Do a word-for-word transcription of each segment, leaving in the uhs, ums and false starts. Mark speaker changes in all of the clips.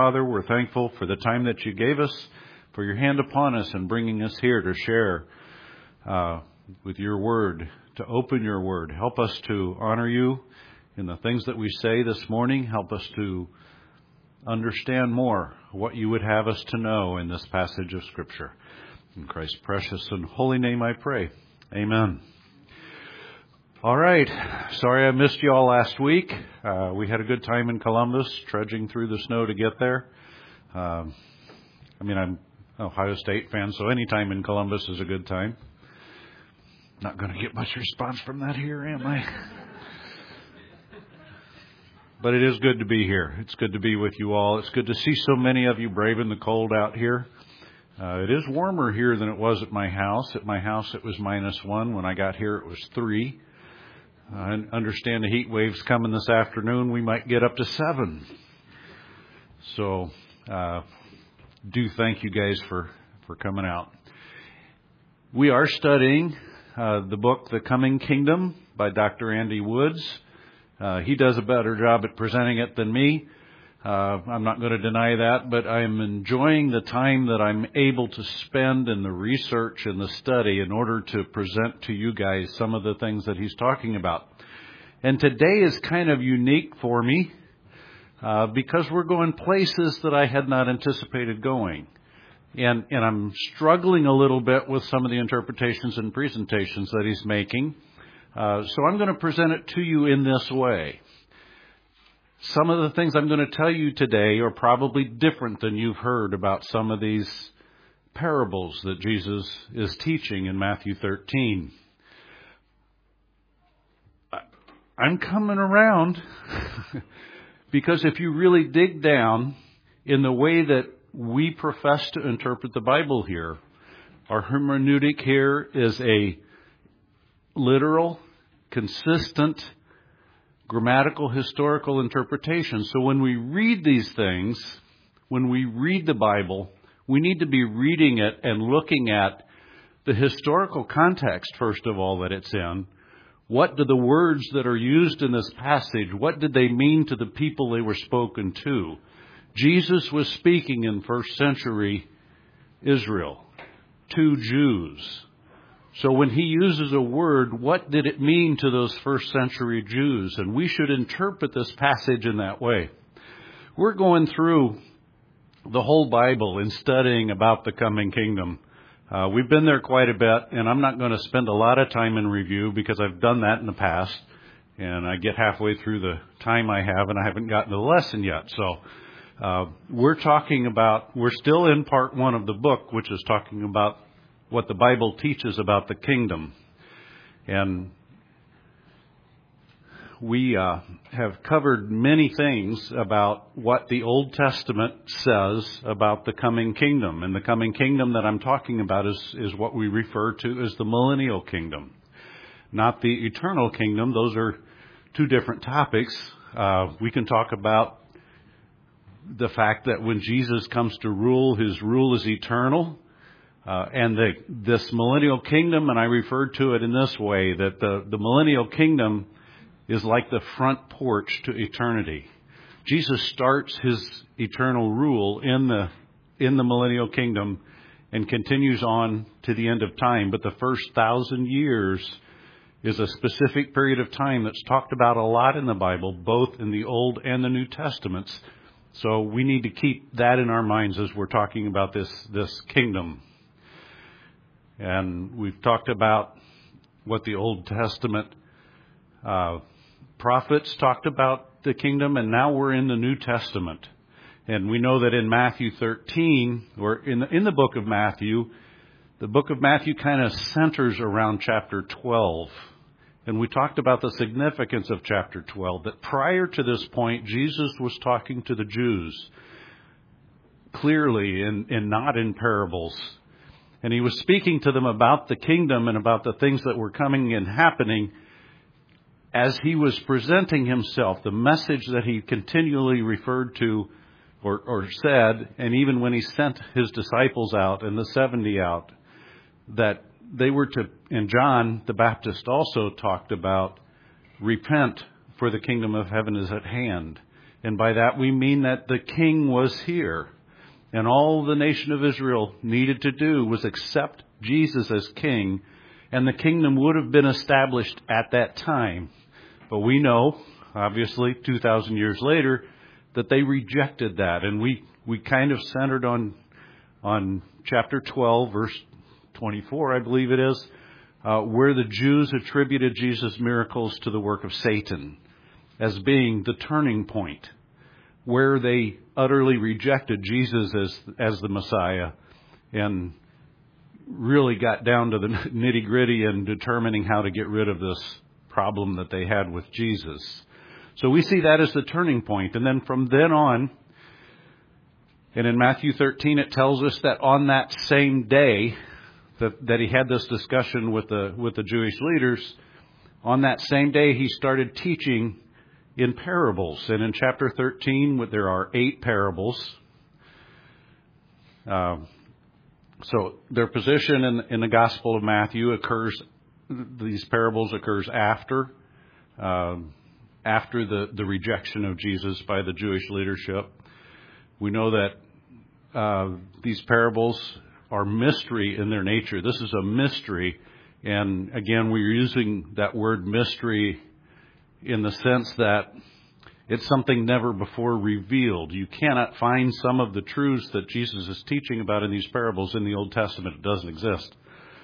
Speaker 1: Father, we're thankful for the time that you gave us, for your hand upon us and bringing us here to share uh, with your word, to open your word. Help us to honor you in the things that we say this morning. Help us to understand more what you would have us to know in this passage of Scripture. In Christ's precious and holy name I pray. Amen. All right. Sorry I missed you all last week. Uh, we had a good time in Columbus, trudging through the snow to get there. Um, I mean, I'm an Ohio State fan, so any time in Columbus is a good time. Not going to get much response from that here, am I? But it is good to be here. It's good to be with you all. It's good to see so many of you braving the cold out here. Uh, it is warmer here than it was at my house. At my house, it was minus one. When I got here, it was three. I understand the heat wave's coming this afternoon. We might get up to seven. So uh, do thank you guys for, for coming out. We are studying uh, the book, The Coming Kingdom, by Doctor Andy Woods. Uh, he does a better job at presenting it than me. Uh, I'm not going to deny that, but I'm enjoying the time that I'm able to spend in the research and the study in order to present to you guys some of the things that he's talking about. And today is kind of unique for me uh, because we're going places that I had not anticipated going. And, and I'm struggling a little bit with some of the interpretations and presentations that he's making. Uh, so I'm going to present it to you in this way. Some of the things I'm going to tell you today are probably different than you've heard about some of these parables that Jesus is teaching in Matthew thirteen. I'm coming around because if you really dig down in the way that we profess to interpret the Bible here, our hermeneutic here is a literal, consistent, grammatical, historical interpretation. So when we read these things, when we read the Bible, we need to be reading it and looking at the historical context, first of all, that it's in. What do the words that are used in this passage, what did they mean to the people they were spoken to? Jesus was speaking in first century Israel to Jews. So when he uses a word, what did it mean to those first century Jews? And we should interpret this passage in that way. We're going through the whole Bible and studying about the coming kingdom. Uh, we've been there quite a bit, and I'm not going to spend a lot of time in review because I've done that in the past. And I get halfway through the time I have, and I haven't gotten to the lesson yet. So uh, we're talking about, we're still in part one of the book, which is talking about what the Bible teaches about the kingdom. And we uh, have covered many things about what the Old Testament says about the coming kingdom. And the coming kingdom that I'm talking about is, is what we refer to as the millennial kingdom, not the eternal kingdom. Those are two different topics. Uh, we can talk about the fact that when Jesus comes to rule, his rule is eternal. Uh, and the, this millennial kingdom, and I referred to it in this way, that the, the millennial kingdom is like the front porch to eternity. Jesus starts his eternal rule in the in the millennial kingdom and continues on to the end of time. But the first thousand years is a specific period of time that's talked about a lot in the Bible, both in the Old and the New Testaments. So we need to keep that in our minds as we're talking about this, this kingdom. And we've talked about what the Old Testament uh, prophets talked about the kingdom, and now we're in the New Testament. And we know that in Matthew thirteen, or in the, in the book of Matthew, the book of Matthew kind of centers around chapter twelve. And we talked about the significance of chapter twelve, that prior to this point, Jesus was talking to the Jews clearly and, and not in parables. And he was speaking to them about the kingdom and about the things that were coming and happening as he was presenting himself, the message that he continually referred to or, or said, and even when he sent his disciples out and the seventy out, that they were to, and John the Baptist also talked about, repent, for the kingdom of heaven is at hand. And by that we mean that the king was here. And all the nation of Israel needed to do was accept Jesus as king, and the kingdom would have been established at that time. But we know, obviously, two thousand years later, that they rejected that. And we, we kind of centered on, on chapter twelve, verse twenty-four, I believe it is, uh, where the Jews attributed Jesus' miracles to the work of Satan as being the turning point, where they utterly rejected Jesus as, as the Messiah and really got down to the nitty gritty in determining how to get rid of this problem that they had with Jesus. So we see that as the turning point. And then from then on, and in Matthew thirteen, it tells us that on that same day that, that he had this discussion with the, with the Jewish leaders, on that same day he started teaching in parables. And in chapter thirteen, there are eight parables. Uh, so their position in, in the Gospel of Matthew occurs, these parables occurs after, uh, after the, the rejection of Jesus by the Jewish leadership. We know that uh, these parables are mystery in their nature. This is a mystery. And again, we're using that word mystery in the sense that it's something never before revealed. You cannot find some of the truths that Jesus is teaching about in these parables in the Old Testament. It doesn't exist.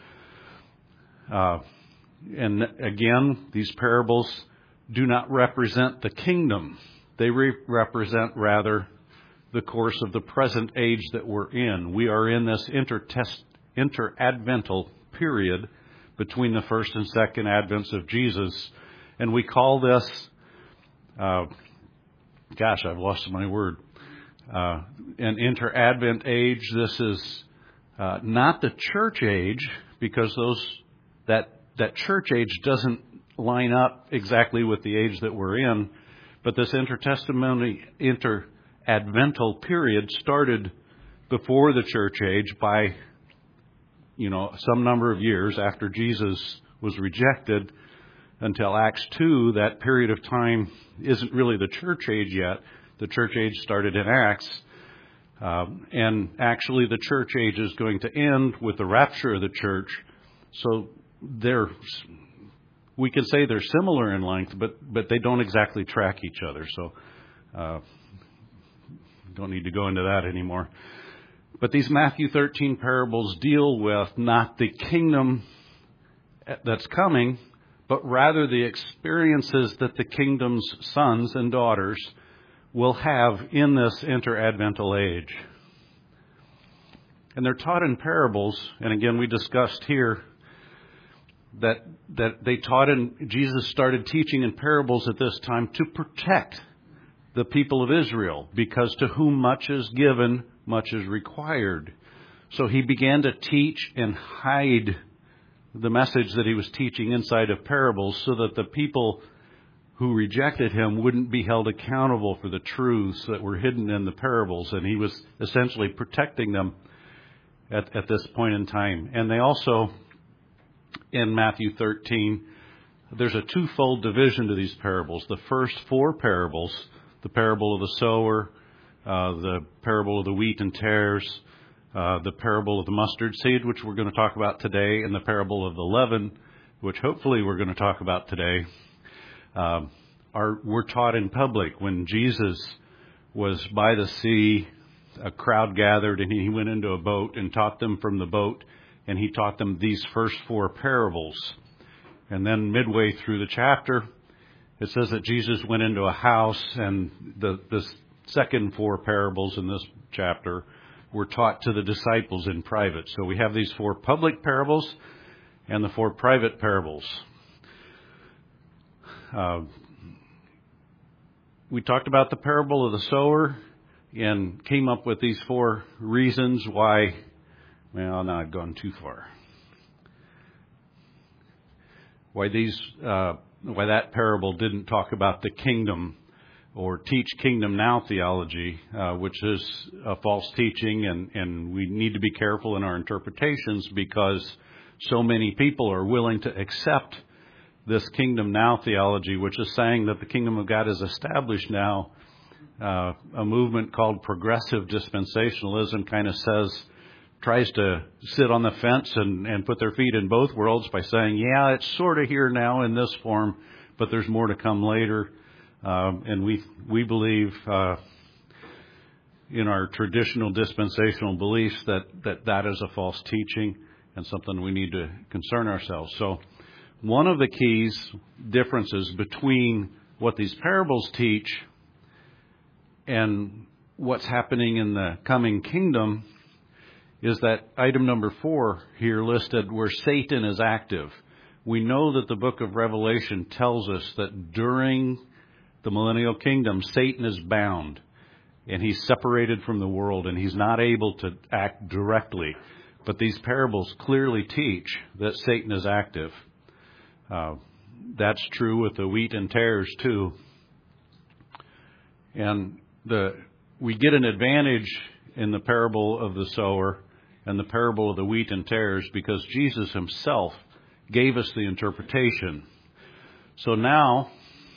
Speaker 1: Uh, and again, these parables do not represent the kingdom. They re- represent rather the course of the present age that we're in. We are in this intertest, inter-advental period between the first and second advents of Jesus. And we call this, uh, gosh, I've lost my word, uh, an inter-advent age. This is uh, not the church age, because those that that church age doesn't line up exactly with the age that we're in. But this intertestamental, inter-advental period started before the church age by, you know, some number of years after Jesus was rejected. Until Acts two, that period of time isn't really the church age yet. The church age started in Acts. Um, and actually the church age is going to end with the rapture of the church. So they're, we can say they're similar in length, but, but they don't exactly track each other. So uh, don't need to go into that anymore. But these Matthew thirteen parables deal with not the kingdom that's coming, but rather the experiences that the kingdom's sons and daughters will have in this inter-advental age. And they're taught in parables, and again we discussed here that that they taught in, Jesus started teaching in parables at this time to protect the people of Israel, because to whom much is given, much is required. So he began to teach and hide the message that he was teaching inside of parables, so that the people who rejected him wouldn't be held accountable for the truths that were hidden in the parables. And he was essentially protecting them at, at this point in time. And they also, in Matthew thirteen, there's a twofold division to these parables. The first four parables, the parable of the sower, uh, the parable of the wheat and tares, Uh, the parable of the mustard seed, which we're going to talk about today, and the parable of the leaven, which hopefully we're going to talk about today, um, are were taught in public. When Jesus was by the sea, a crowd gathered, and he went into a boat and taught them from the boat, and he taught them these first four parables. And then midway through the chapter, it says that Jesus went into a house, and the, the second four parables in this chapter were taught to the disciples in private. So we have these four public parables and the four private parables. Uh, we talked about the parable of the sower and came up with these four reasons why, well, now I've gone too far. Why these, uh, why that parable didn't talk about the kingdom or teach kingdom now theology, uh, which is a false teaching, and, and we need to be careful in our interpretations, because so many people are willing to accept this kingdom now theology, which is saying that the kingdom of God is established now, uh, a movement called progressive dispensationalism kind of says, tries to sit on the fence and, and put their feet in both worlds by saying, yeah, it's sort of here now in this form, but there's more to come later. Um, and we we believe uh, in our traditional dispensational beliefs that, that that is a false teaching and something we need to concern ourselves. So one of the keys differences between what these parables teach and what's happening in the coming kingdom is that item number four here listed where Satan is active. We know that the book of Revelation tells us that during the millennial kingdom, Satan is bound and he's separated from the world and he's not able to act directly. But these parables clearly teach that Satan is active. Uh, that's true with the wheat and tares too. And the we get an advantage in the parable of the sower and the parable of the wheat and tares because Jesus himself gave us the interpretation. So now,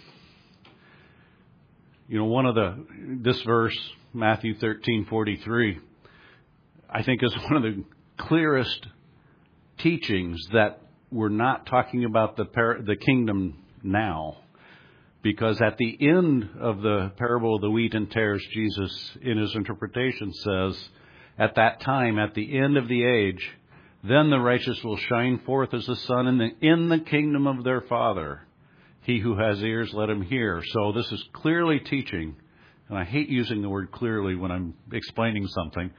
Speaker 1: you know, one of the, this verse, Matthew thirteen forty-three, I think is one of the clearest teachings that we're not talking about the par- the kingdom now. Because at the end of the parable of the wheat and tares, Jesus, in his interpretation, says, at that time, at the end of the age, then the righteous will shine forth as the sun in the, in the kingdom of their Father. He who has ears, let him hear. So this is clearly teaching, and I hate using the word clearly when I'm explaining something,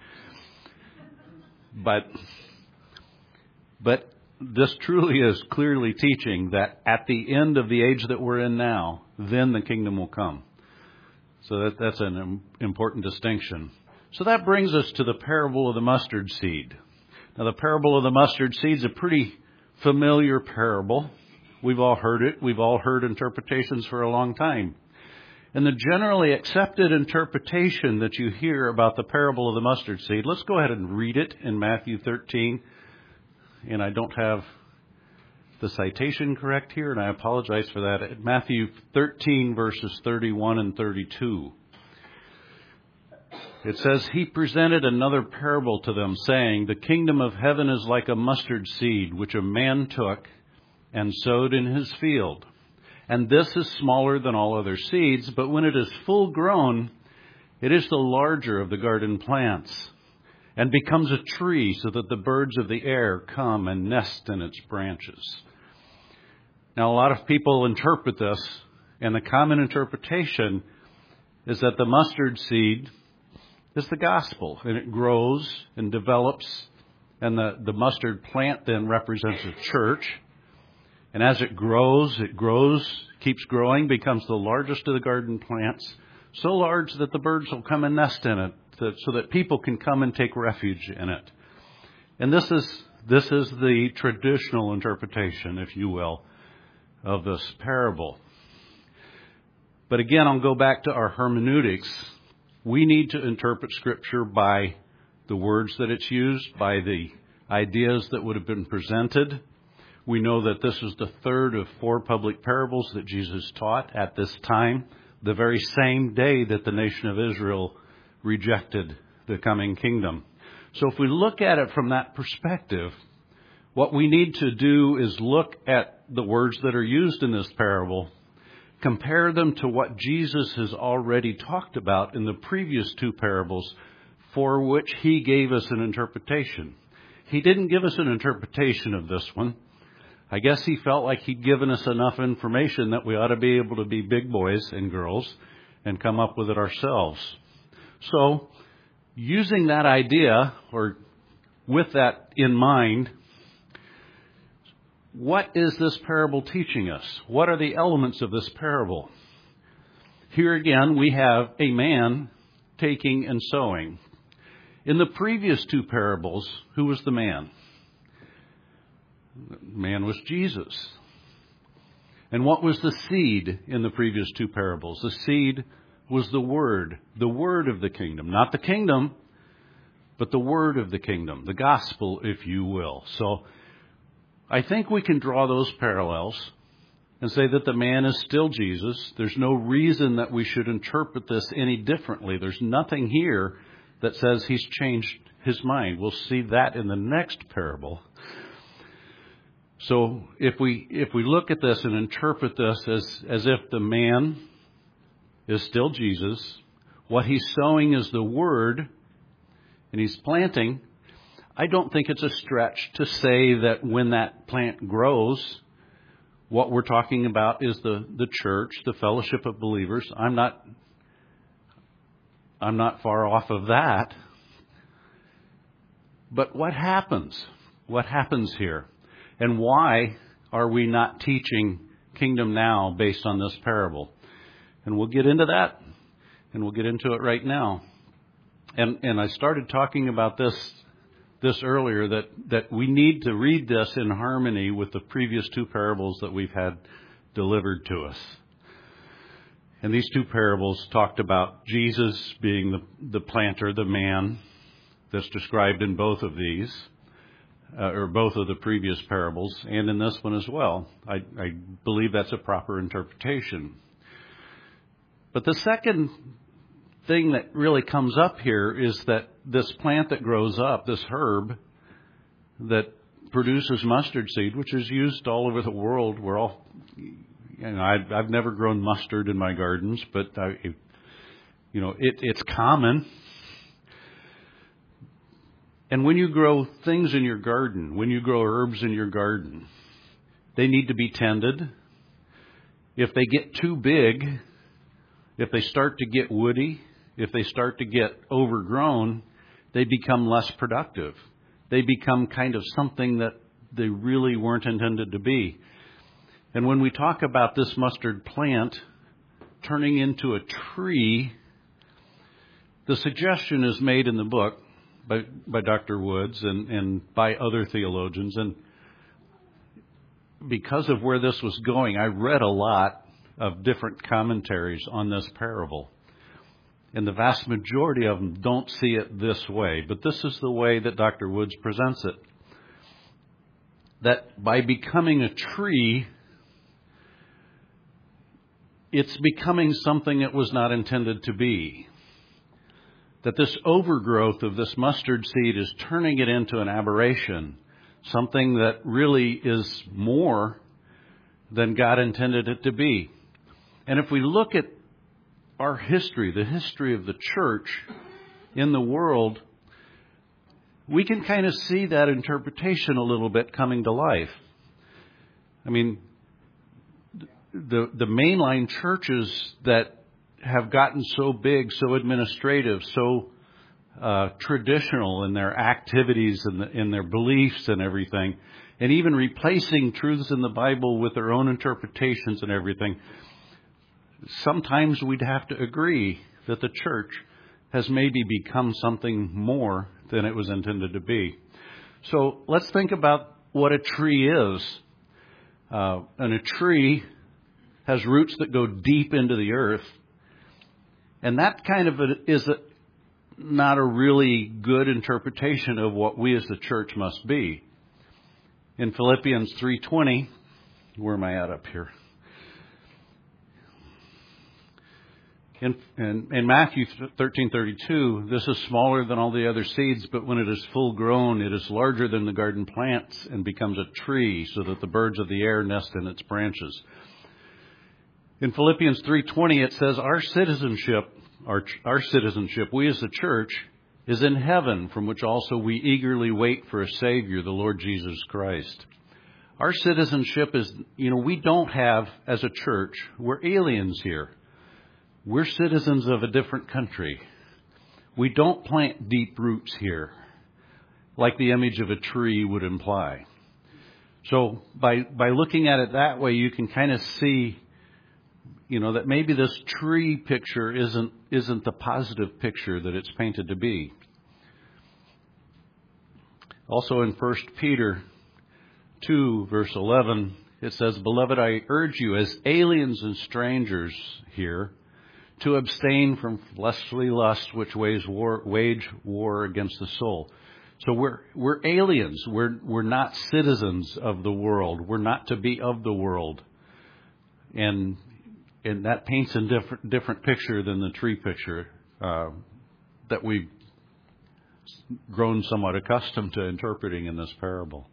Speaker 1: but but this truly is clearly teaching that at the end of the age that we're in now, then the kingdom will come. So that, that's an important distinction. So that brings us to the parable of the mustard seed. Now, the parable of the mustard seed is a pretty familiar parable. We've all heard it. We've all heard interpretations for a long time. And the generally accepted interpretation that you hear about the parable of the mustard seed, let's go ahead and read it in Matthew thirteen. And I don't have the citation correct here, and I apologize for that. Matthew thirteen, verses thirty-one and thirty-two. It says, he presented another parable to them, saying, the kingdom of heaven is like a mustard seed, which a man took and sowed in his field. And this is smaller than all other seeds, but when it is full grown, it is the larger of the garden plants, and becomes a tree so that the birds of the air come and nest in its branches. Now, a lot of people interpret this, and the common interpretation is that the mustard seed is the gospel, and it grows and develops, and the, the mustard plant then represents a church. And as it grows, it grows, keeps growing, becomes the largest of the garden plants, so large that the birds will come and nest in it, so that people can come and take refuge in it. And this is this is the traditional interpretation, if you will, of this parable. But again, I'll go back to our hermeneutics. We need to interpret Scripture by the words that it's used, by the ideas that would have been presented. We know that this is the third of four public parables that Jesus taught at this time, the very same day that the nation of Israel rejected the coming kingdom. So if we look at it from that perspective, what we need to do is look at the words that are used in this parable, compare them to what Jesus has already talked about in the previous two parables, for which he gave us an interpretation. He didn't give us an interpretation of this one. I guess he felt like he'd given us enough information that we ought to be able to be big boys and girls and come up with it ourselves. So, using that idea, or with that in mind, what is this parable teaching us? What are the elements of this parable? Here again, we have a man taking and sowing. In the previous two parables, who was the man? The man was Jesus. And what was the seed in the previous two parables? The seed was the word, the word of the kingdom. Not the kingdom, but the word of the kingdom, the gospel, if you will. So I think we can draw those parallels. and say that the man is still Jesus. There's no reason that we should interpret this any differently. There's nothing here that says he's changed his mind. We'll see that in the next parable. So if we if we look at this and interpret this as, as if the man is still Jesus, what he's sowing is the word, and he's planting, I don't think it's a stretch to say that when that plant grows, what we're talking about is the, the church, the fellowship of believers. I'm not, I'm not far off of that. But what happens? What happens here? And why are we not teaching Kingdom Now based on this parable? And we'll get into that, and we'll get into it right now. And and I started talking about this this earlier, that, that we need to read this in harmony with the previous two parables that we've had delivered to us. And these two parables talked about Jesus being the, the planter, the man that's described in both of these, uh, or both of the previous parables, and in this one as well. I, I believe that's a proper interpretation. But the second thing that really comes up here is that this plant that grows up, this herb that produces mustard seed, which is used all over the world. We're all, you know, I've, I've never grown mustard in my gardens, but I, you know, it, it's common. And when you grow things in your garden, when you grow herbs in your garden, they need to be tended. If they get too big, if they start to get woody, if they start to get overgrown, they become less productive. They become kind of something that they really weren't intended to be. And when we talk about this mustard plant turning into a tree, the suggestion is made in the book by, by Doctor Woods and, and by other theologians. And because of where this was going, I read a lot of different commentaries on this parable. And the vast majority of them don't see it this way. But this is the way that Doctor Woods presents it. That by becoming a tree, it's becoming something it was not intended to be. That this overgrowth of this mustard seed is turning it into an aberration. Something that really is more than God intended it to be. And if we look at our history, the history of the church in the world, we can kind of see that interpretation a little bit coming to life. I mean, the the mainline churches that have gotten so big, so administrative, so uh, traditional in their activities and in, in their beliefs and everything, and even replacing truths in the Bible with their own interpretations and everything, sometimes we'd have to agree that the church has maybe become something more than it was intended to be. So let's think about what a tree is. Uh, and a tree has roots that go deep into the earth. And that kind of a, is a, not a really good interpretation of what we as the church must be. In Philippians three twenty, where am I at up here? In, in, in Matthew thirteen thirty-two, this is smaller than all the other seeds, but when it is full grown, it is larger than the garden plants and becomes a tree, so that the birds of the air nest in its branches. In Philippians three twenty, it says, our citizenship, our, our citizenship, we as the church, is in heaven, from which also we eagerly wait for a Savior, the Lord Jesus Christ. Our citizenship is, you know, we don't have, as a church, we're aliens here. We're citizens of a different country. We don't plant deep roots here, like the image of a tree would imply. So by by looking at it that way, you can kind of see, you know, that maybe this tree picture isn't isn't the positive picture that it's painted to be. Also in First Peter two, verse eleven, it says, Beloved, I urge you as aliens and strangers here, to abstain from fleshly lust, which wage war, wage war against the soul. So we're we're aliens. We're we're not citizens of the world. We're not to be of the world. and and that paints a different different picture than the tree picture uh, that we've grown somewhat accustomed to interpreting in this parable.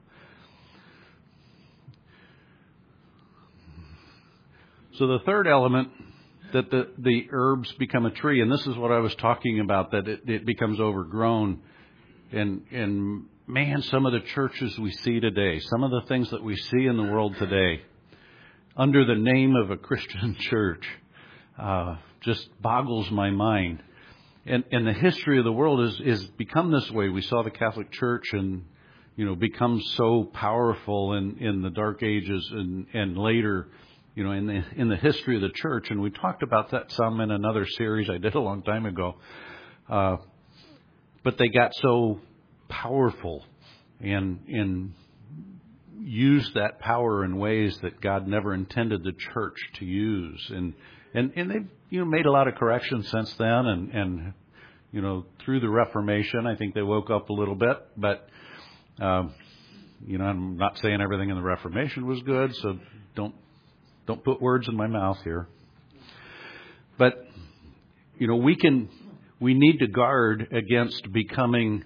Speaker 1: So the third element, that the, the herbs become a tree, and this is what I was talking about, that it, it becomes overgrown. And, and man, some of the churches we see today, some of the things that we see in the world today, under the name of a Christian church, uh, just boggles my mind. And, and the history of the world is, is become this way. We saw the Catholic Church and, you know, become so powerful in, in the Dark Ages and, and later, you know, in the, in the history of the church. And we talked about that some in another series I did a long time ago. Uh, but they got so powerful and, and used that power in ways that God never intended the church to use. And, and, and they've, you know, made a lot of corrections since then. And, and, you know, through the Reformation, I think they woke up a little bit, but, um, you know, I'm not saying everything in the Reformation was good, so don't, don't put words in my mouth here. But, you know, we can, we need to guard against becoming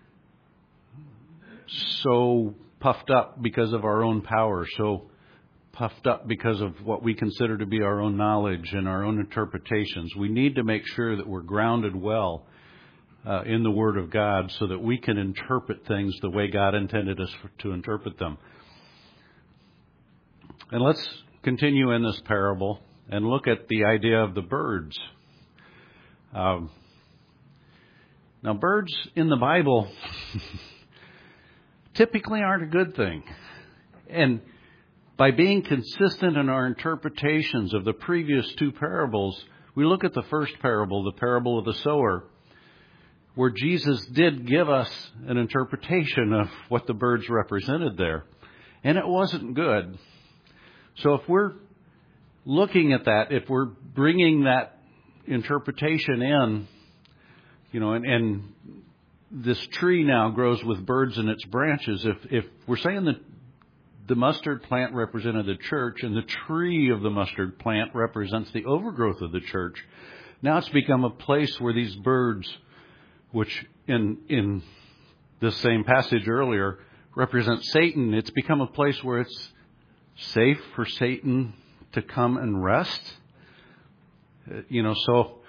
Speaker 1: so puffed up because of our own power, so puffed up because of what we consider to be our own knowledge and our own interpretations. We need to make sure that we're grounded well uh, in the Word of God so that we can interpret things the way God intended us for, to interpret them. And let's continue in this parable and look at the idea of the birds. Um, now, birds in the Bible typically aren't a good thing. And by being consistent in our interpretations of the previous two parables, we look at the first parable, the parable of the sower, where Jesus did give us an interpretation of what the birds represented there. And it wasn't good. So if we're looking at that, if we're bringing that interpretation in, you know, and, and this tree now grows with birds in its branches, if, if we're saying that the mustard plant represented the church, and the tree of the mustard plant represents the overgrowth of the church. Now it's become a place where these birds, which in in this same passage earlier represent Satan, it's become a place where it's safe for Satan to come and rest. You know, so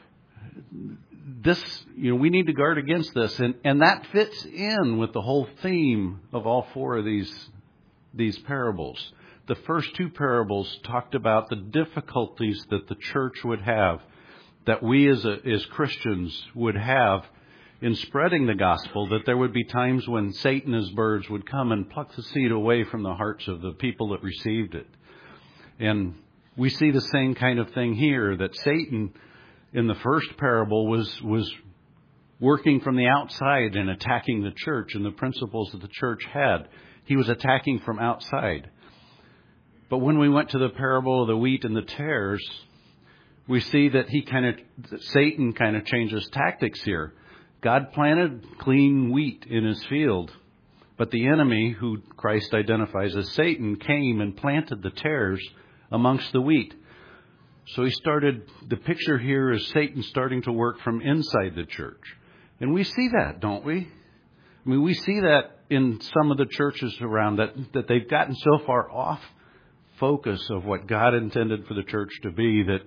Speaker 1: this, you know, we need to guard against this, and and that fits in with the whole theme of all four of these. These parables. The first two parables talked about the difficulties that the church would have, that we as a, as Christians would have in spreading the gospel, that there would be times when Satan as birds would come and pluck the seed away from the hearts of the people that received it. And we see the same kind of thing here, that Satan in the first parable was was working from the outside and attacking the church and the principles that the church had. He was attacking from outside. But when we went to the parable of the wheat and the tares, we see that he kind of, that Satan kind of changes tactics here. God planted clean wheat in his field, but the enemy, who Christ identifies as Satan, came and planted the tares amongst the wheat. So he started, the picture here is Satan starting to work from inside the church. And we see that, don't we? I mean, we see that in some of the churches around, that, that they've gotten so far off focus of what God intended for the church to be, that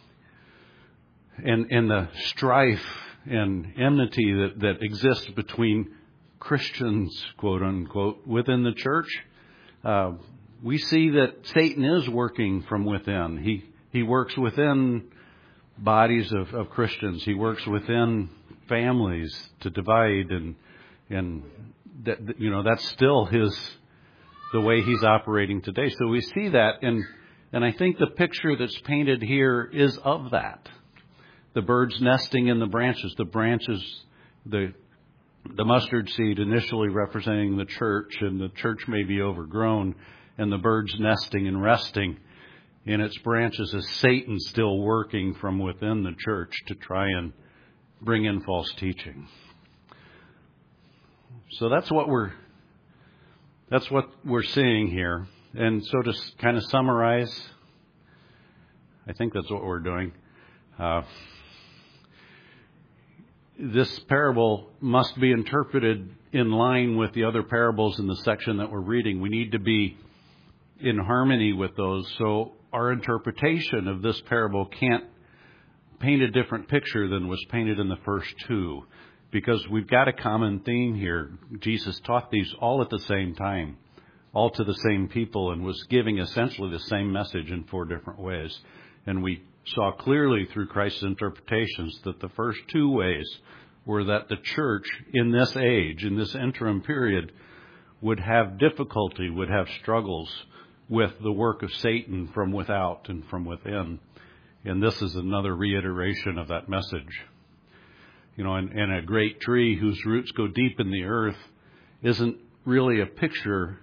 Speaker 1: and, and the strife and enmity that, that exists between Christians, quote unquote, within the church. Uh, we see that Satan is working from within. He he works within bodies of, of Christians. He works within families to divide, and and that, you know, that's still his the way he's operating today. So we see that, and and I think the picture that's painted here is of that. The birds nesting in the branches, the branches, the the mustard seed initially representing the church, and the church may be overgrown, and the birds nesting and resting in its branches as Satan still working from within the church to try and bring in false teaching. So that's what we're that's what we're seeing here. And so to kind of summarize, I think that's what we're doing. Uh, this parable must be interpreted in line with the other parables in the section that we're reading. We need to be in harmony with those. So our interpretation of this parable can't paint a different picture than was painted in the first two, because we've got a common theme here. Jesus taught these all at the same time, all to the same people, and was giving essentially the same message in four different ways. And we saw clearly through Christ's interpretations that the first two ways were that the church in this age, in this interim period, would have difficulty, would have struggles with the work of Satan from without and from within. And this is another reiteration of that message. You know, and, and a great tree whose roots go deep in the earth isn't really a picture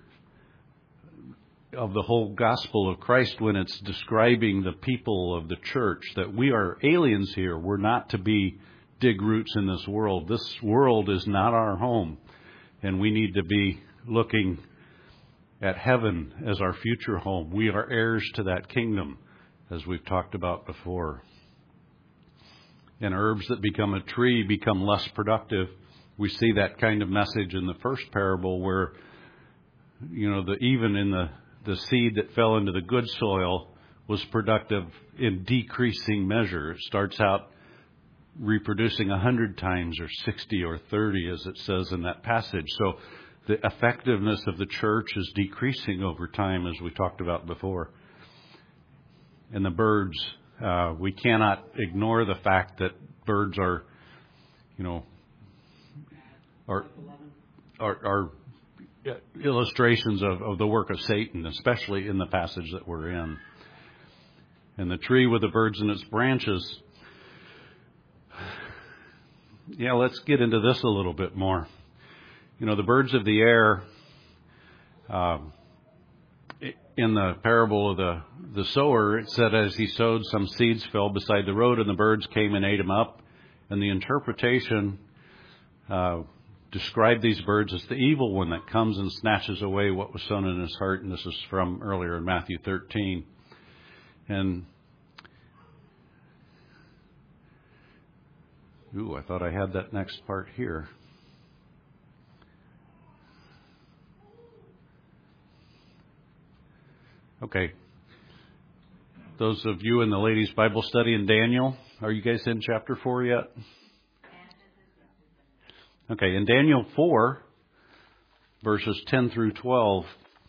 Speaker 1: of the whole gospel of Christ when it's describing the people of the church, that we are aliens here. We're not to be dig roots in this world. This world is not our home, and we need to be looking at heaven as our future home. We are heirs to that kingdom, as we've talked about before. And herbs that become a tree become less productive. We see that kind of message in the first parable where, you know, the even in the the seed that fell into the good soil was productive in decreasing measure. It starts out reproducing a hundred times or sixty or thirty, as it says in that passage. So the effectiveness of the church is decreasing over time, as we talked about before. And the birds, uh, we cannot ignore the fact that birds are, you know, are are, are illustrations of, of the work of Satan, especially in the passage that we're in. And the tree with the birds in its branches. Yeah, let's get into this a little bit more. You know, the birds of the air, uh, in the parable of the, the sower, it said as he sowed, some seeds fell beside the road, and the birds came and ate them up. And the interpretation uh describe these birds as the evil one that comes and snatches away what was sown in his heart. And this is from earlier in Matthew thirteen. And, ooh, I thought I had that next part here. Okay. Those of you in the ladies' Bible study in Daniel, are you guys in chapter four yet? Okay, in Daniel four, verses ten through twelve,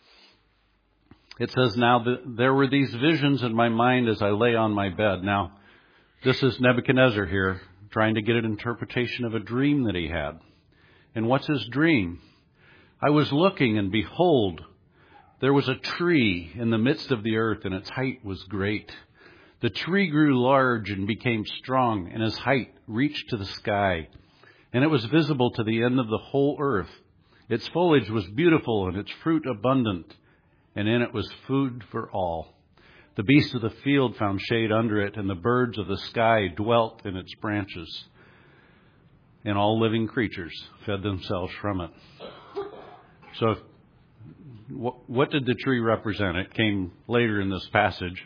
Speaker 1: it says, "Now the, there were these visions in my mind as I lay on my bed." Now, this is Nebuchadnezzar here, trying to get an interpretation of a dream that he had. And what's his dream? "I was looking, and behold, there was a tree in the midst of the earth, and its height was great. The tree grew large and became strong, and its height reached to the sky. And it was visible to the end of the whole earth. Its foliage was beautiful and its fruit abundant, and in it was food for all. The beasts of the field found shade under it, and the birds of the sky dwelt in its branches. And all living creatures fed themselves from it." So what, what did the tree represent? It came later in this passage.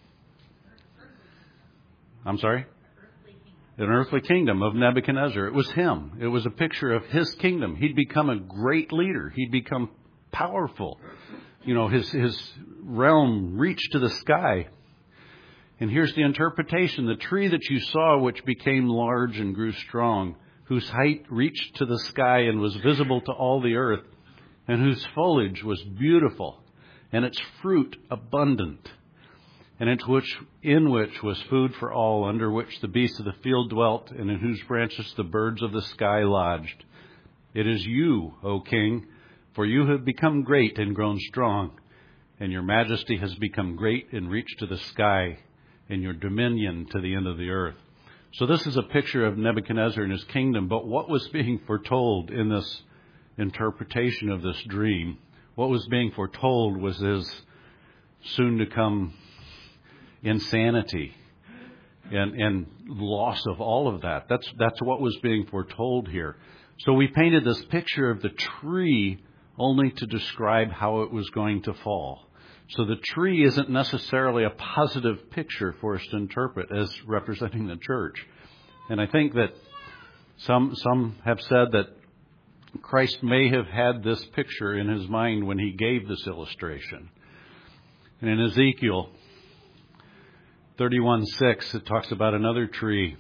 Speaker 1: I'm sorry? An earthly kingdom of Nebuchadnezzar. It was him. It was a picture of his kingdom. He'd become a great leader. He'd become powerful. You know, his, his realm reached to the sky. And here's the interpretation. "The tree that you saw, which became large and grew strong, whose height reached to the sky and was visible to all the earth, and whose foliage was beautiful, and its fruit abundant, and in which, in which was food for all, under which the beasts of the field dwelt, and in whose branches the birds of the sky lodged. It is you, O king, for you have become great and grown strong, and your majesty has become great and reached to the sky, and your dominion to the end of the earth." So this is a picture of Nebuchadnezzar and his kingdom, but what was being foretold in this interpretation of this dream, what was being foretold was his soon-to-come insanity and, and loss of all of that. That's, that's what was being foretold here. So we painted this picture of the tree only to describe how it was going to fall. So the tree isn't necessarily a positive picture for us to interpret as representing the church. And I think that some some have said that Christ may have had this picture in his mind when he gave this illustration. And in Ezekiel thirty-one six, it talks about another tree.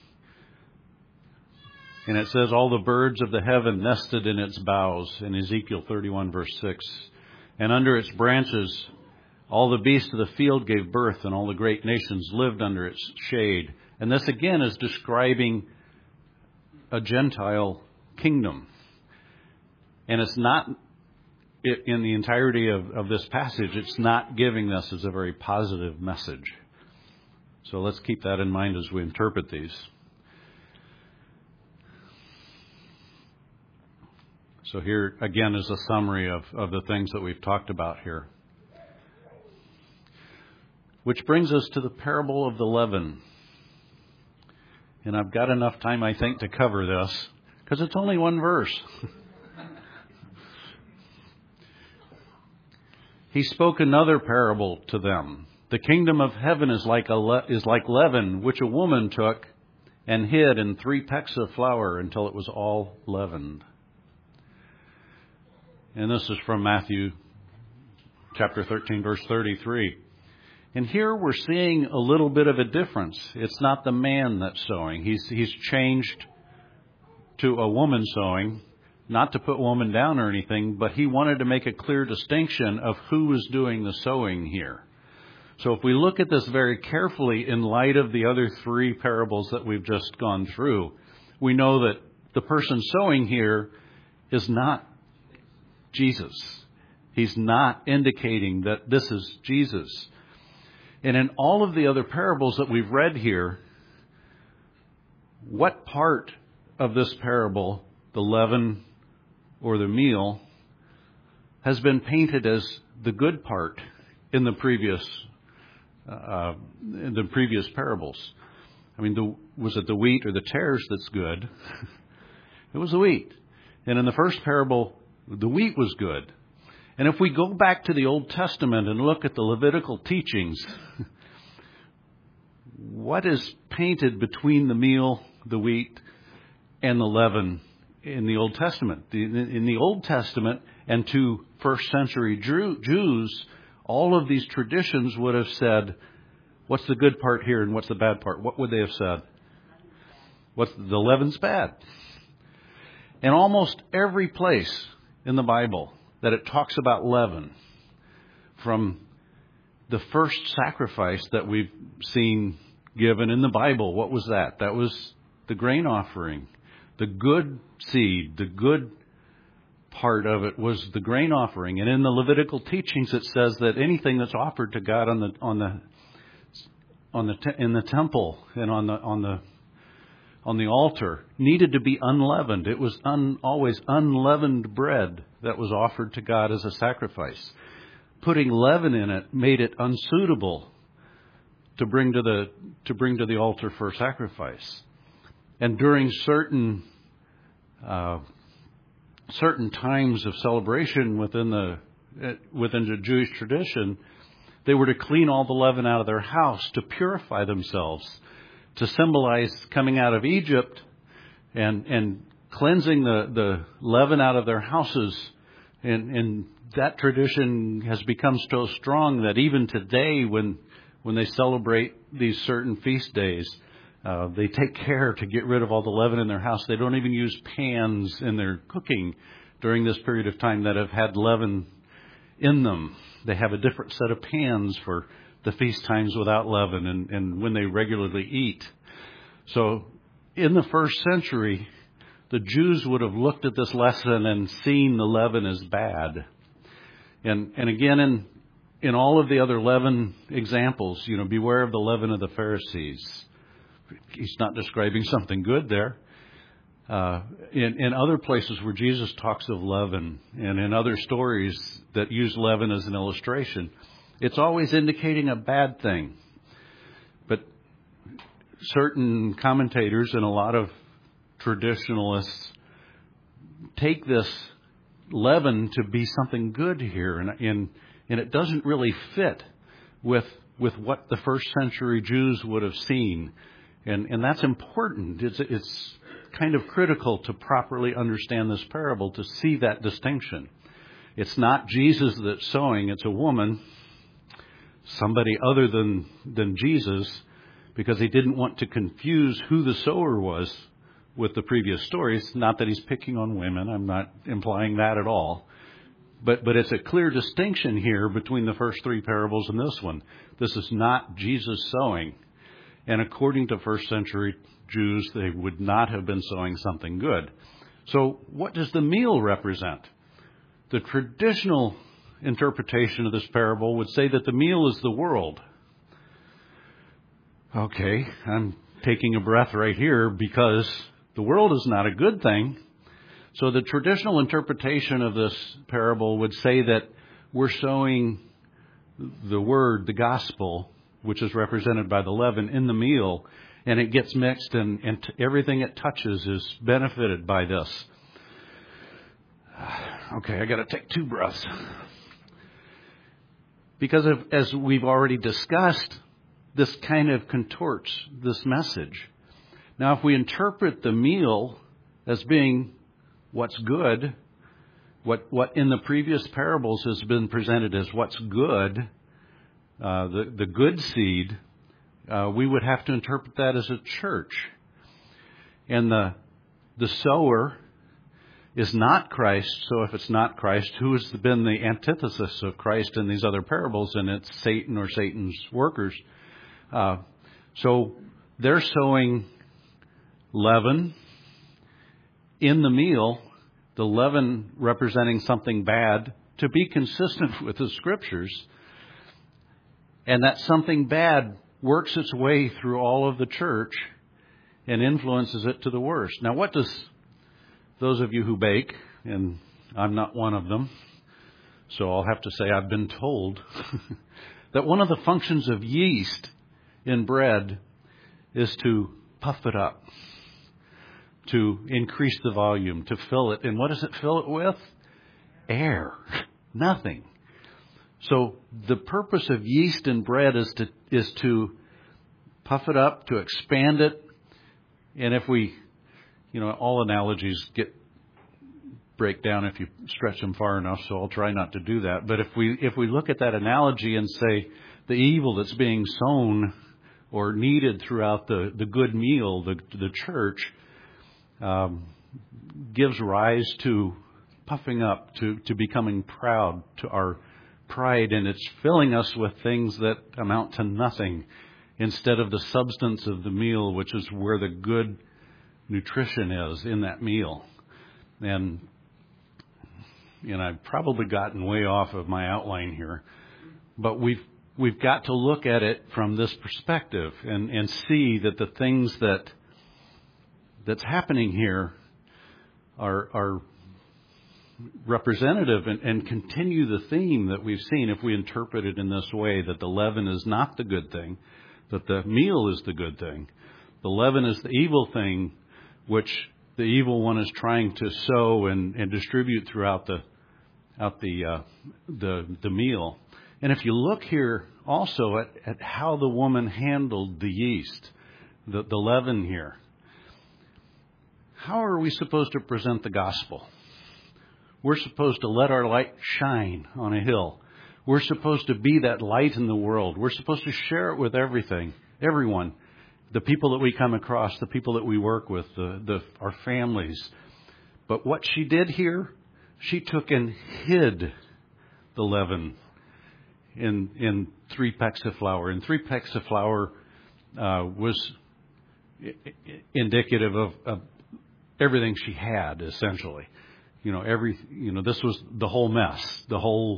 Speaker 1: And it says, all the birds of the heaven nested in its boughs, in Ezekiel thirty-one verse six. And under its branches, all the beasts of the field gave birth, and all the great nations lived under its shade. And this again is describing a Gentile kingdom. And it's not, in the entirety of, of this passage, it's not giving us as a very positive message. So let's keep that in mind as we interpret these. So here again is a summary of, of the things that we've talked about here. Which brings us to the parable of the leaven. And I've got enough time, I think, to cover this, because it's only one verse. He spoke another parable to them. The kingdom of heaven is like a le- is like leaven, which a woman took and hid in three pecks of flour until it was all leavened. And this is from Matthew chapter thirteen, verse thirty-three. And here we're seeing a little bit of a difference. It's not the man that's sowing. He's he's changed to a woman sowing, not to put woman down or anything, but he wanted to make a clear distinction of who was doing the sowing here. So if we look at this very carefully in light of the other three parables that we've just gone through, we know that the person sowing here is not Jesus. He's not indicating that this is Jesus. And in all of the other parables that we've read here, what part of this parable, the leaven or the meal, has been painted as the good part in the previous uh, in the previous parables? I mean, the, was it the wheat or the tares that's good? It was the wheat. And in the first parable, the wheat was good. And if we go back to the Old Testament and look at the Levitical teachings, what is painted between the meal, the wheat, and the leaven in the Old Testament? In the Old Testament and to first century Jews, all of these traditions would have said, what's the good part here and what's the bad part? What would they have said? What's the leaven's bad? And almost every place in the Bible that it talks about leaven, from the first sacrifice that we've seen given in the Bible, what was that? That was the grain offering. The good seed, the good part of it was the grain offering. And in the Levitical teachings, it says that anything that's offered to God on the on the on the te- in the temple and on the on the on the altar needed to be unleavened. It was un, always unleavened bread that was offered to God as a sacrifice. Putting leaven in it made it unsuitable to bring to the to bring to the altar for sacrifice. And during certain uh, certain times of celebration within the within the Jewish tradition, they were to clean all the leaven out of their house to purify themselves, to symbolize coming out of Egypt and and cleansing the, the leaven out of their houses. And, and that tradition has become so strong that even today, when when they celebrate these certain feast days, uh, they take care to get rid of all the leaven in their house. They don't even use pans in their cooking during this period of time that have had leaven in them. They have a different set of pans for the feast times without leaven and, and when they regularly eat. So in the first century, the Jews would have looked at this lesson and seen the leaven as bad. And and again, in in all of the other leaven examples, you know, beware of the leaven of the Pharisees. He's not describing something good there. Uh, in, in other places where Jesus talks of leaven and in other stories that use leaven as an illustration, it's always indicating a bad thing. But certain commentators and a lot of traditionalists take this leaven to be something good here. And in And it doesn't really fit with with what the first century Jews would have seen. And and that's important. It's it's kind of critical to properly understand this parable, to see that distinction. It's not Jesus that's sowing, it's a woman, somebody other than than Jesus, because he didn't want to confuse who the sower was with the previous stories. Not that he's picking on women, I'm not implying that at all. But but it's a clear distinction here between the first three parables and this one. This is not Jesus sowing. And according to first century Jews, they would not have been sowing something good. So what does the meal represent? The traditional interpretation of this parable would say that the meal is the world. Okay, I'm taking a breath right here because the world is not a good thing. So the traditional interpretation of this parable would say that we're sowing the word, the gospel, which is represented by the leaven, in the meal, and it gets mixed, and, and t- everything it touches is benefited by this. Okay, I got to take two breaths. Because of, as we've already discussed, this kind of contorts this message. Now, if we interpret the meal as being what's good, what what in the previous parables has been presented as what's good, uh, the, the good seed, uh, we would have to interpret that as a church. And the the sower is not Christ, so if it's not Christ, who has been the antithesis of Christ in these other parables? And it's Satan or Satan's workers. Uh, so they're sowing leaven in the meal, the leaven representing something bad, to be consistent with the Scriptures. And that something bad works its way through all of the church and influences it to the worst. Now, what does those of you who bake, and I'm not one of them, so I'll have to say I've been told that one of the functions of yeast in bread is to puff it up, to increase the volume, to fill it. And what does it fill it with? Air. Nothing. So the purpose of yeast in bread is to is to puff it up, to expand it. And if we, you know, all analogies get break down if you stretch them far enough, so I'll try not to do that. But if we if we look at that analogy and say the evil that's being sown or needed throughout the, the good meal, the the church, um, gives rise to puffing up, to, to becoming proud, to our pride, and it's filling us with things that amount to nothing instead of the substance of the meal, which is where the good nutrition is in that meal. And you know, I've probably gotten way off of my outline here, but we've we've got to look at it from this perspective and, and see that the things that that's happening here are are representative and, and continue the theme that we've seen if we interpret it in this way, that the leaven is not the good thing, that the meal is the good thing. The leaven is the evil thing, which the evil one is trying to sow and, and distribute throughout the out the uh, the the meal. And if you look here also at, at how the woman handled the yeast, the, the leaven here, how are we supposed to present the gospel? We're supposed to let our light shine on a hill. We're supposed to be that light in the world. We're supposed to share it with everything, everyone, the people that we come across, the people that we work with, the, the our families. But what she did here, she took and hid the leaven in in three pecks of flour. And three pecks of flour uh, was indicative of, of everything she had, essentially. You know, every you know, this was the whole mess, the whole,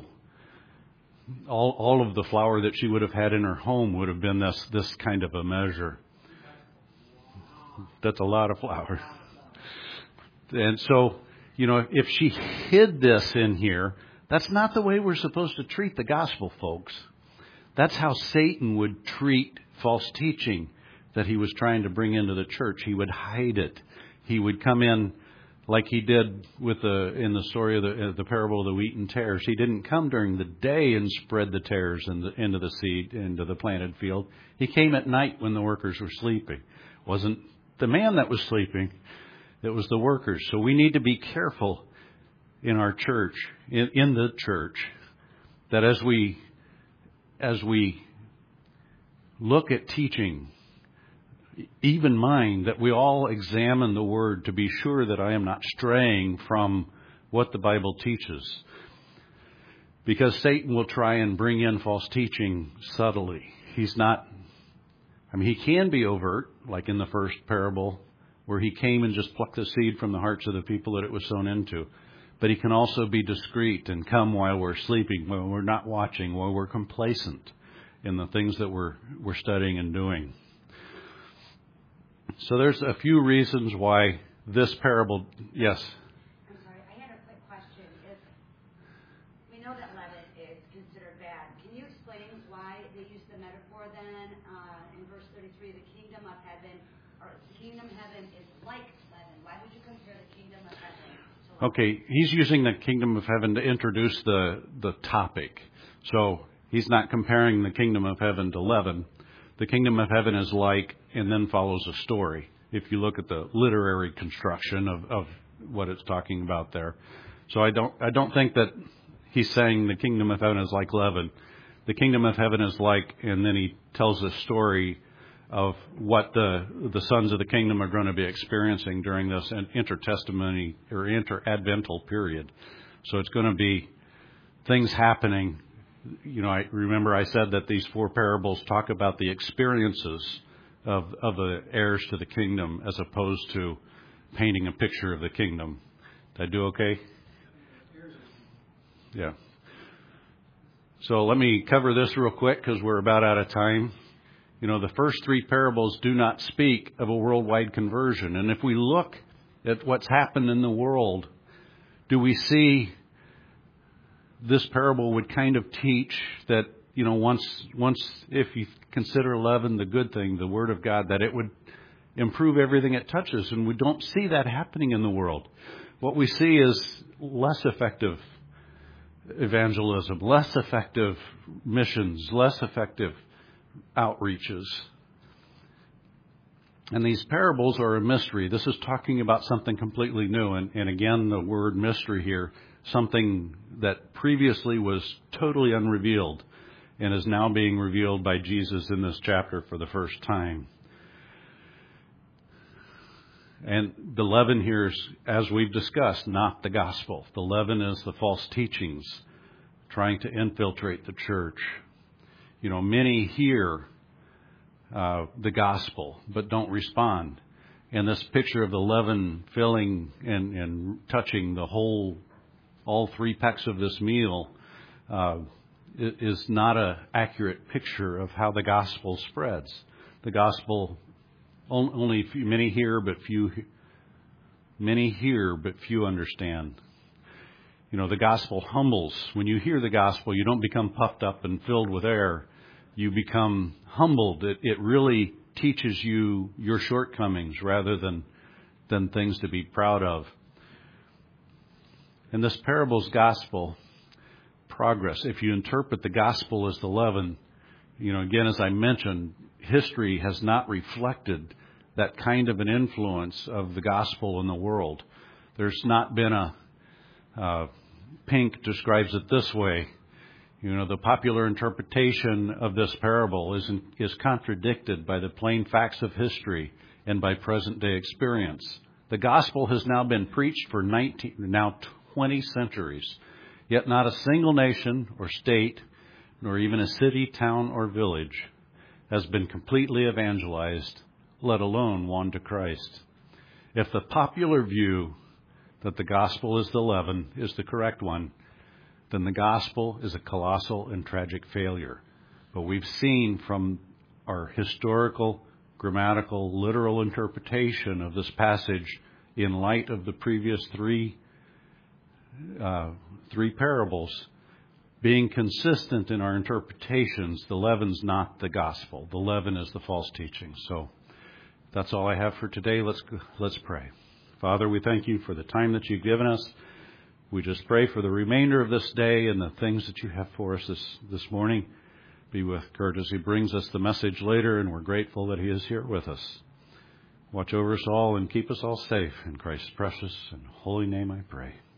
Speaker 1: all all of the flour that she would have had in her home would have been this this kind of a measure. That's a lot of flour. And so, you know, if she hid this in here, that's not the way we're supposed to treat the gospel, folks. That's how Satan would treat false teaching that he was trying to bring into the church. He would hide it. He would come in like he did with the in the story of the, uh, the parable of the wheat and tares. He didn't come during the day and spread the tares in the, into the seed, into the planted field. He came at night when the workers were sleeping. It wasn't the man that was sleeping, it was the workers. So we need to be careful in our church, in, in the church, that as we as we look at teaching, even mine, that we all examine the Word to be sure that I am not straying from what the Bible teaches. Because Satan will try and bring in false teaching subtly. He's not, I mean, he can be overt, like in the first parable, where he came and just plucked the seed from the hearts of the people that it was sown into. But he can also be discreet and come while we're sleeping, while we're not watching, while we're complacent in the things that we're we're studying and doing. So there's a few reasons why this parable, yes?
Speaker 2: I'm sorry, I had a quick question. If we know that leaven is considered bad, can you explain why they use the metaphor then uh, in verse thirty-three, the kingdom of heaven, or the kingdom of heaven is like leaven? Why would you compare the kingdom of heaven to leaven?
Speaker 1: Okay, he's using the kingdom of heaven to introduce the, the topic. So he's not comparing the kingdom of heaven to leaven. The kingdom of heaven is like, and then follows a story. If you look at the literary construction of, of what it's talking about there. So I don't, I don't think that he's saying the kingdom of heaven is like leaven. The kingdom of heaven is like, and then he tells a story of what the the sons of the kingdom are going to be experiencing during this intertestimony or interadvental period. So it's going to be things happening. You know, I remember I said that these four parables talk about the experiences of of the heirs to the kingdom as opposed to painting a picture of the kingdom. Did I do okay? Yeah. So let me cover this real quick because we're about out of time. You know, the first three parables do not speak of a worldwide conversion. And if we look at what's happened in the world, do we see this parable would kind of teach that, you know, once, once if you consider leaven the good thing, the Word of God, that it would improve everything it touches. And we don't see that happening in the world. What we see is less effective evangelism, less effective missions, less effective outreaches. And these parables are a mystery. This is talking about something completely new. And, and again, the word mystery here, something that previously was totally unrevealed and is now being revealed by Jesus in this chapter for the first time. And the leaven here is, as we've discussed, not the gospel. The leaven is the false teachings trying to infiltrate the church. You know, many hear uh, the gospel but don't respond. And this picture of the leaven filling and, and touching the whole, all three pecks of this meal uh, is not an accurate picture of how the gospel spreads. The gospel, only few, many hear but few, many hear but few understand. You know, the gospel humbles. When you hear the gospel, you don't become puffed up and filled with air. You become humbled. It, it really teaches you your shortcomings rather than than things to be proud of. And this parable's gospel progress. If you interpret the gospel as the leaven, you know, again, as I mentioned, history has not reflected that kind of an influence of the gospel in the world. There's not been a Uh, Pink describes it this way. You know, the popular interpretation of this parable is is contradicted by the plain facts of history and by present-day experience. The gospel has now been preached for nineteen, now twenty centuries, yet not a single nation or state, nor even a city, town, or village has been completely evangelized, let alone won to Christ. If the popular view that the gospel is the leaven is the correct one, then the gospel is a colossal and tragic failure. But we've seen from our historical, grammatical, literal interpretation of this passage in light of the previous three uh, three parables, being consistent in our interpretations, the leaven's not the gospel. The leaven is the false teaching. So that's all I have for today. Let's let's pray. Father, we thank you for the time that you've given us. We just pray for the remainder of this day and the things that you have for us this, this morning. Be with Kurt as he brings us the message later, and we're grateful that he is here with us. Watch over us all and keep us all safe. In Christ's precious and holy name I pray.